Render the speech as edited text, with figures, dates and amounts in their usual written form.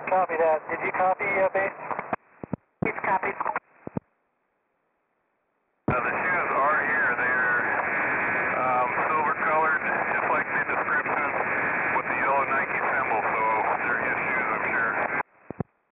Copy that. Did you copy base? It's copied.